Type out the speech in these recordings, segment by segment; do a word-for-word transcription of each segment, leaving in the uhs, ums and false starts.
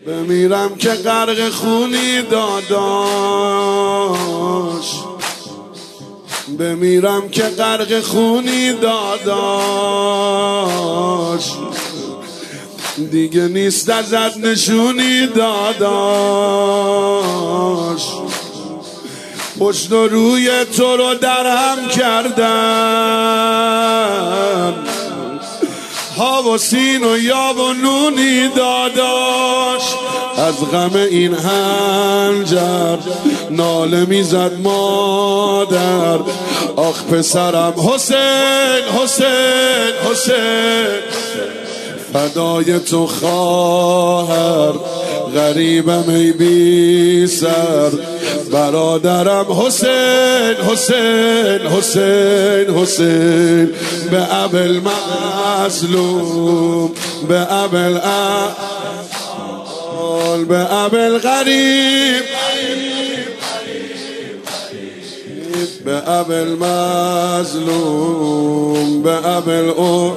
بمیرم که غرق خونی داداش، بمیرم که غرق خونی داداش، دیگه نیست ازت نشونی داداش. پشت و روی تو رو درهم کردم، ها و سین و یا و نونی داداش. از غم این هنجر ناله میزد مادر، آخ پسرم حسین حسین حسین، فدای تو خواهر غریبم ای بی سر، برادرم حسین حسین حسین حسین، به ابل مظلوم، به ابل اعمال، به ابل غریب، به ابل مظلوم، به ابل او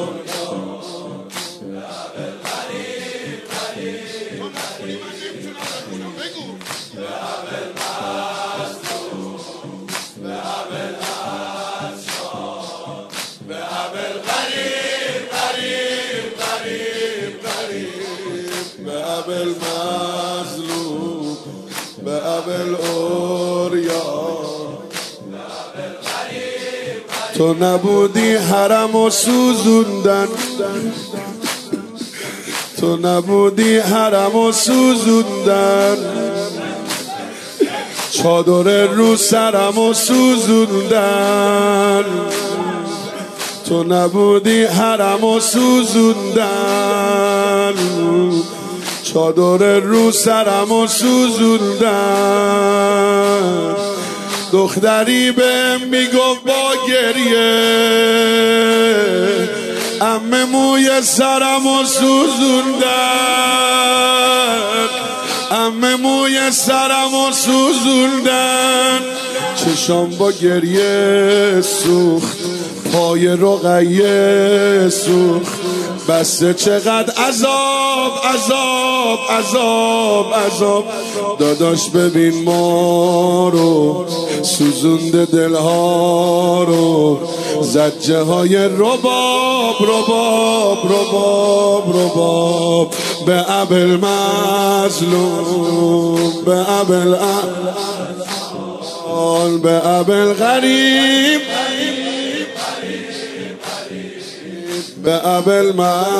المظلوم، بأبل أوريا. تو نبودی حرم و سوزوندن، تو نبودی حرم و سوزوندن، چادر رو سرم و سوزوندن. تو نبودی حرم و سوزوندن، چادر رو سرم و سوزوندن. دختری بهم میگفت با گریه، عمه موی سرم و سوزوندن، عمه موی سرم و سوزوندن. چشام با گریه سوخت، پای رقیه سوخت، بسه چقدر عذاب عذاب عذاب عذاب. داداش ببین ما رو، سوزونده دلها رو، زجه های رباب رباب رباب رباب، به ابل مظلوم، به ابل اعمال، به ابل غریب، به ابل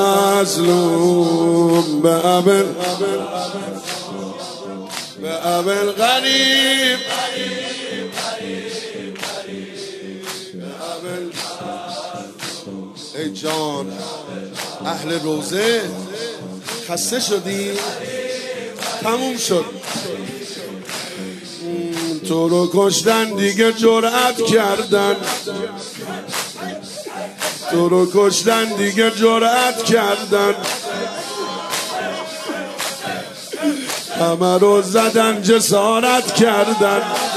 مظلوم، به ابل به ابل غریب، ای جان اهل روزه خسته شدی؟ تموم شد. تو رو کشتن دیگه جرأت کردن، تو رو کشتن دیگه جرأت کردن، همه رو زدن جسارت کردن.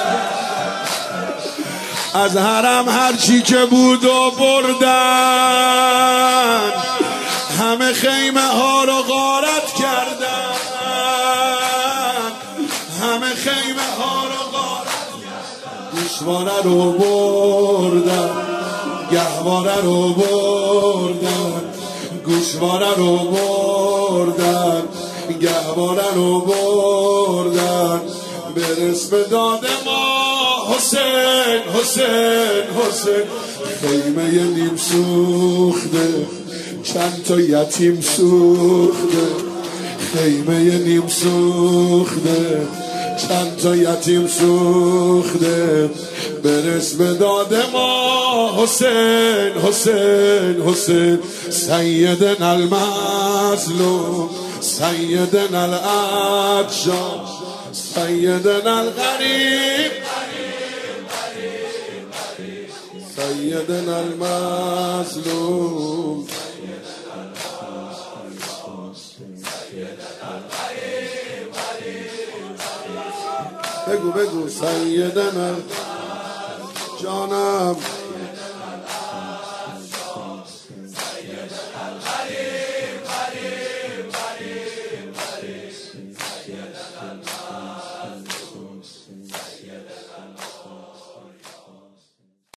از حرم هرچی که بود و بردن، همه خیمه ها رو غارت کردن، همه خیمه ها رو غارت کردن. گوشواره رو بردن، گهواره رو بردن، گوشواره رو بردن، گهواره رو بردن. برس به داد ما حسین حسین حسین، خیمه نیم سوخته چند تا یتیم سوخته، خیمه نیم سوخته چند تا یتیم سوخته. برس به داد ما حسین حسین حسین، سیدنا المظلوم، سیدنا العطشان، سیدنا الغریب، سیدنا المظلوم. بگو بگو سیدنا جانم.